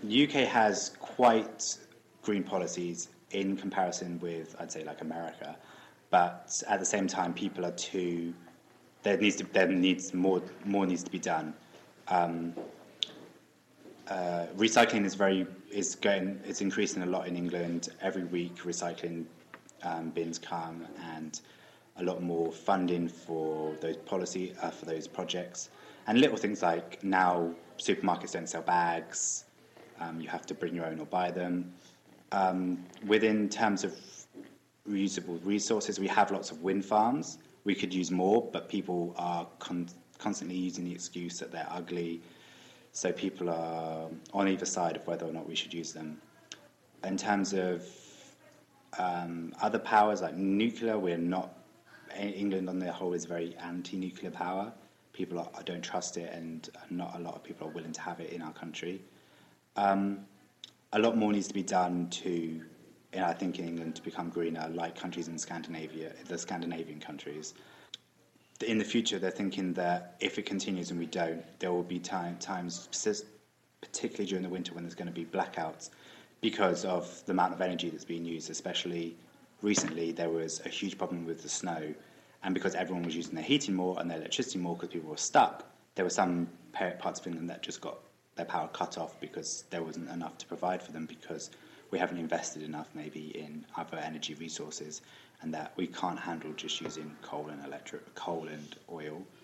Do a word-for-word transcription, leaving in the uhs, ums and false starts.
the U K has quite green policies in comparison with, I'd say, like America, but at the same time, people are too. There needs to there needs more more needs to be done. Um, uh, recycling is very is going it's increasing a lot in England. Every week, recycling um, bins come, and a lot more funding for those policy uh, for those projects, and little things like now supermarkets don't sell bags. Um, you have to bring your own or buy them. Um, within terms of reusable resources, we have lots of wind farms. We could use more, but people are con- constantly using the excuse that they're ugly. So people are on either side of whether or not we should use them. In terms of um, other powers like nuclear, we're not. England on the whole is very anti-nuclear power. People are, don't trust it, and not a lot of people are willing to have it in our country. Um, a lot more needs to be done to, you know, I think, in England to become greener, like countries in Scandinavia, the Scandinavian countries. In the future, they're thinking that if it continues and we don't, there will be time, times, particularly during the winter, when there's going to be blackouts because of the amount of energy that's being used. Especially recently, there was a huge problem with the snow, and because everyone was using their heating more and their electricity more because people were stuck, there were some parts of England that just got their power cut off because there wasn't enough to provide for them, because we haven't invested enough maybe in other energy resources, and that we can't handle just using coal and electric, coal and oil.